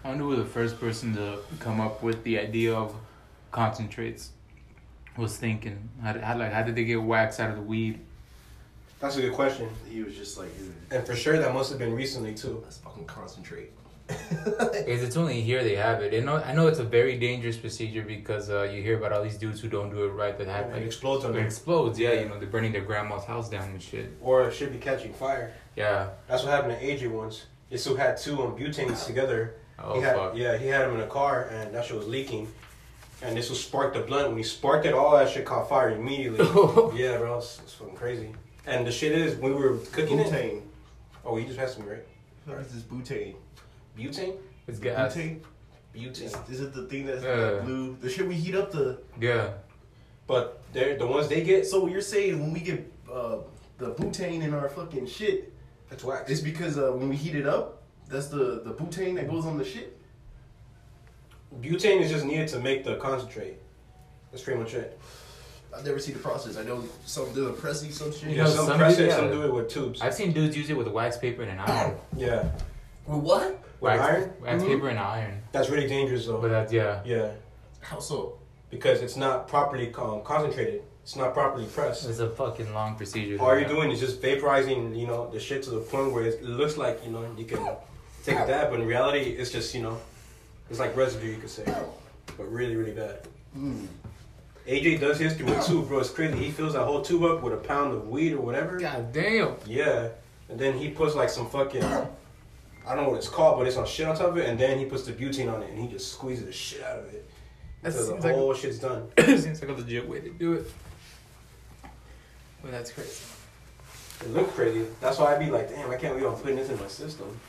I wonder who the first person to come up with the idea of concentrates was thinking. How did they get wax out of the weed? That's a good question. He was just like, dude, And for sure, that must have been recently, too. let's fucking concentrate. Because it's only here they have it. I know it's a very dangerous procedure because you hear about all these dudes who don't do it right that have It explodes on it them. explodes. Yeah, you know, they're burning their grandma's house down and shit. Or it should be catching fire. Yeah. That's what happened to AJ once. Isu had two butanes together. Oh, fuck. Yeah, he had them in a car, and that shit was leaking. And this was sparked the blunt. When he sparked it, all that shit caught fire immediately. Yeah, bro, it's fucking crazy. And the shit is, when we were cooking Butane. it... Oh, you just passed me, right? Where's this butane? Butane? It's gas. Butane? Butane. Is it the thing that's like blue? The shit we heat up the... Yeah. But the ones they get... So you're saying when we get the butane in our fucking shit, It's wax. it's because when we heat it up, that's the butane that goes on the shit? Butane is just needed to make the concentrate. That's pretty much it. I've never seen the process. I know some do the pressing, some shit. You Yeah, know, some some press do- it, yeah. some do it with tubes. I've seen dudes use it with a wax paper and an iron. Yeah. With what? With wax, iron? Wax paper and iron. That's really dangerous, though. But that's, yeah. Yeah. How so? Because it's not properly concentrated. It's not properly pressed. It's a fucking long procedure. All you're doing is just vaporizing, the shit to the point where it looks like, you can take a dab, but in reality, it's just, it's like residue, you could say. But really, really bad. AJ does history with too, bro. It's crazy. He fills that whole tube up with a pound of weed or whatever. God damn. Yeah. And then he puts like some fucking, I don't know what it's called, but it's on shit on top of it. And then he puts the butane on it and he just squeezes the shit out of it. That Until seems the like- whole shit's done. Seems like a legit way to do it. Well, that's crazy. It looked crazy. That's why I'd be like, damn, I can't believe I'm putting this in my system.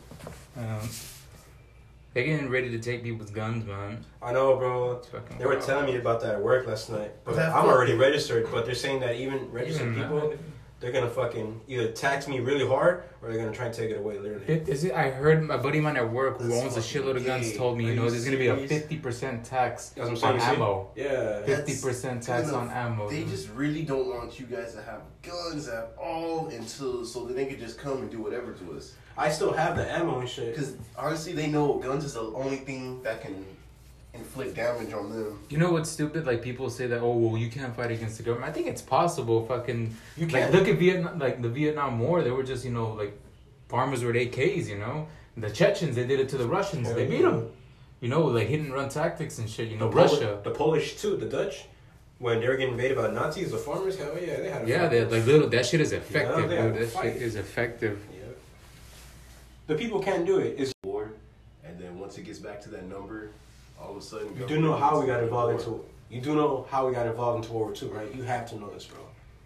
They're getting ready to take people's guns, man. I know, bro. It's fucking They were wild. telling me about that at work last night. But That I'm already fucking- registered, but they're saying that even registered people, they're gonna fucking either tax me really hard or they're gonna try and take it away, literally. I heard my buddy of mine at work who That's owns a fucking shitload of guns gay. told me, Are you there's gonna be a serious? 50% tax That's what I'm on saying, you see? ammo. Yeah. 50% tax on ammo. They just really don't want you guys to have guns at all so that they could just come and do whatever to us. I still have the ammo and shit. Because honestly, they know guns is the only thing that can inflict damage on them. You know what's stupid? Like people say that, oh well, you can't fight against the government. I think it's possible. Fucking, You like can. look at Vietnam, like the Vietnam War. They were just like farmers with AKs. The Chechens, they did it to the Russians. Hell They beat yeah. them. Like hit and run tactics and shit. Russia. The Polish too, the Dutch. When they were getting invaded by Nazis, the farmers, hell yeah, they had a Yeah, fight. they like little. That shit is effective, they had dude. to That fight. shit is effective. Yeah. The people can't do it. It's, War, and then once it gets back to that number, all of a sudden... you do know how we got government involved gets into You do know how we got involved into World War II, right? You have to know this, bro.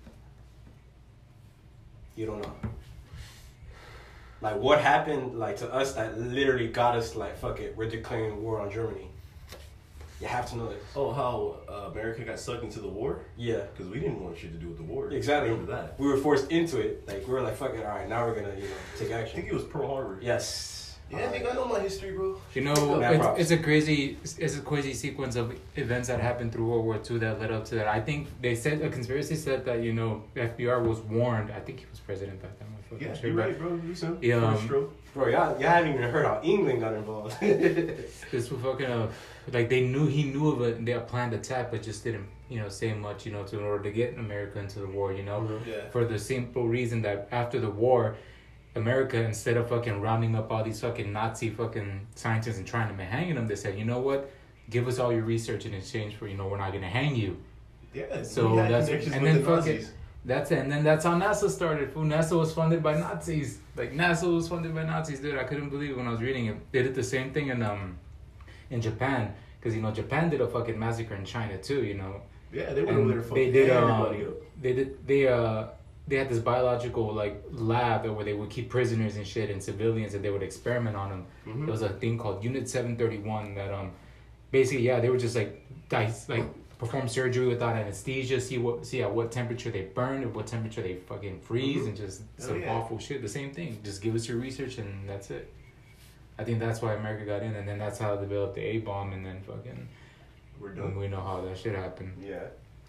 You don't know. Like, what happened, like, to us that literally got us, like, fuck it, we're declaring war on Germany. You have to know this. Oh, how America got sucked into the war? Yeah. Because we didn't want shit to do with the war. Exactly. Remember that. We were forced into it. Like, we were like, fuck it, all right, now we're gonna, take I action. think it was Pearl Harbor. Yes. Yeah, I think I know my history, bro. Mad props. It's a crazy sequence of events that happened through World War II that led up to that. I think they said a conspiracy said that FDR was warned. I think he was president back then. Yeah, Sure, you're but right, bro. Listen, Yeah, first stroke. Bro, y'all haven't even heard how England got involved. This was fucking like he knew of a planned attack, but just didn't say much in order to get America into the war. Yeah. For the simple reason that after the war, America, instead of fucking rounding up all these fucking Nazi fucking scientists and trying to hang them, they said, you know what, give us all your research in exchange for we're not gonna hang you. Yeah. So we had that's connections and with then the fucking Nazis. that's it. And then that's how NASA started. Fool, NASA was funded by Nazis. Like NASA was funded by Nazis, dude. I couldn't believe it when I was reading it. They did the same thing in Japan, because Japan did a fucking massacre in China too. Yeah, they went over there And fucking they did everybody up. they had this biological lab where they would keep prisoners and shit and civilians, and they would experiment on them. Mm-hmm. There was a thing called Unit 731 that basically they would just perform surgery without anesthesia, see at what temperature they burn, at what temperature they fucking freeze, and just some awful shit. The same thing. Just give us your research and that's it. I think that's why America got in, and then that's how they developed the A-bomb, and then fucking We're done. we know how that shit happened. Yeah.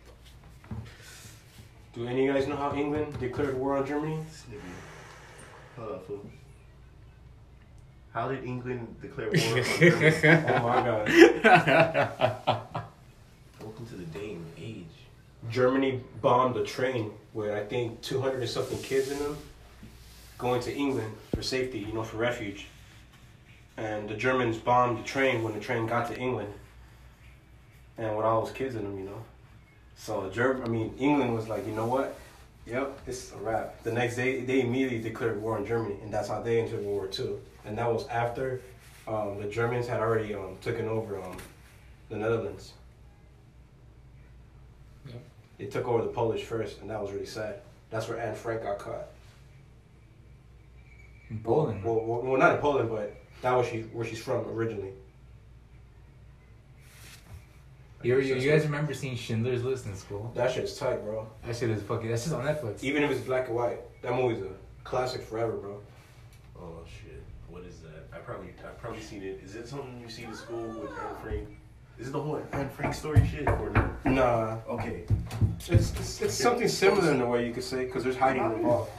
Do any of you guys know how England declared war on Germany? Hold on, fool. How did England declare war on Germany? Oh my god. Welcome to the day and age. Germany bombed a train with I think 200 and something kids in them, going to England for safety, you know, for refuge. And the Germans bombed the train when the train got to England, and with all those kids in them, you know. So England was like, you know what? Yep, it's a wrap. The next day, they immediately declared war on Germany, and that's how they entered World War II. And that was after the Germans had already taken over the Netherlands. Yep. They took over the Polish first, and that was really sad. That's where Anne Frank got caught. In Poland. Well, not in Poland, but that was where she's from originally. You guys remember seeing Schindler's List in school? That shit's tight, bro. That shit is fucking. That's just on Netflix. Even if it's black and white, that movie's a classic forever, bro. Oh shit! What is that? I've probably seen it. Is it something you see in school with Anne Frank? Is it the whole Anne Frank story shit or no? Nah, Okay. it's something similar in a way you could say, because there's hiding involved.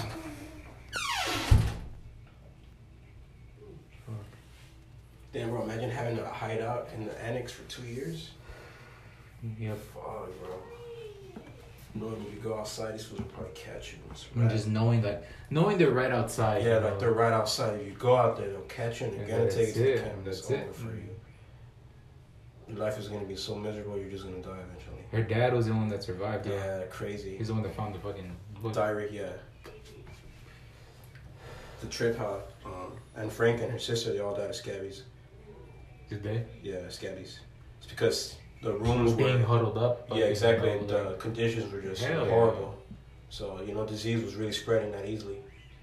Damn, bro, imagine having to hide out in the annex for 2 years. Yep. Fuck, bro. Knowing when you go outside, these fools will probably catch you. And just knowing they're right outside. Yeah, you know? like they're right outside. If you go out there, they'll catch you and they're gonna take you to the camp. That's It's it. over for you. Your life is gonna be so miserable, you're just gonna die eventually. Her dad was the one that survived. Yeah, crazy. He's the one that found the fucking book. Diary, yeah. The trip how Anne Frank and her sister, they all died of scabies. Did they? Yeah, scabies. It's because the rooms Being were... huddled up. Yeah, exactly. Huddled The up. conditions were just Hell yeah. horrible. So, you know, disease was really spreading that easily.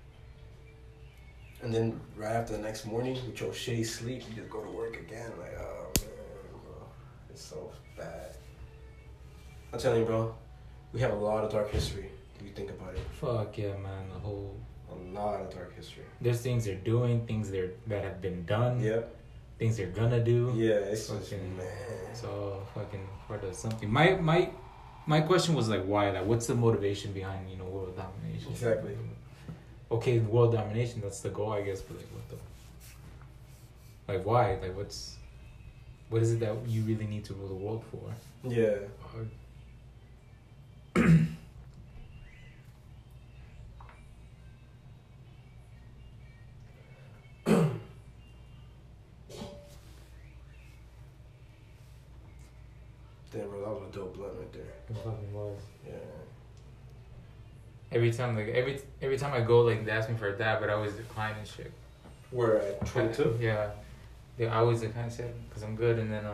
And then right after the next morning, with your shitty sleep, you just go to work again. Like, oh, man, bro. It's so bad. I'm telling you, bro, we have a lot of dark history, if you think about it. Fuck yeah, man. The whole... A lot of dark history. There's things they're doing, things that have been done. Yep. Things they're gonna do. Yeah, it's fucking, just, man. It's all fucking part of something. My question was like, why? Like, what's the motivation behind, you know, world domination? Exactly. Okay, world domination, that's the goal, I guess, but like, what the... Like, why? Like, what is it that you really need to rule the world for? Yeah. Damn, bro, that was a dope blunt right there. It fucking was. Yeah. Every time I go, like, they ask me for a dab, but I always decline and shit. We're at 22? Yeah. I always decline shit because I'm good, and then,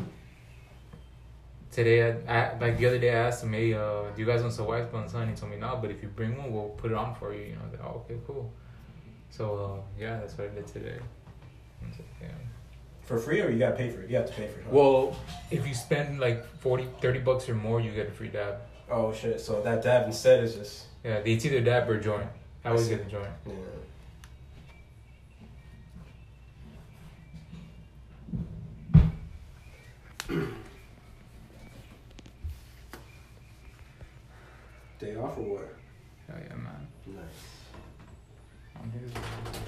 today, like the other day, I asked him, hey, do you guys want some wax buns, son? He told me no, but if you bring one, we'll put it on for you. You know, I was like, oh, okay, cool. So, yeah, that's what I did today. I was like, yeah. For free, or you gotta pay for it? You have to pay for it. Huh? Well, if you spend like $30 or more, you get a free dab. Oh shit! So that dab instead is just... Yeah, it's either dab or joint. I always get the joint. Yeah. Day off or what? Hell yeah, man. Nice. I'm here.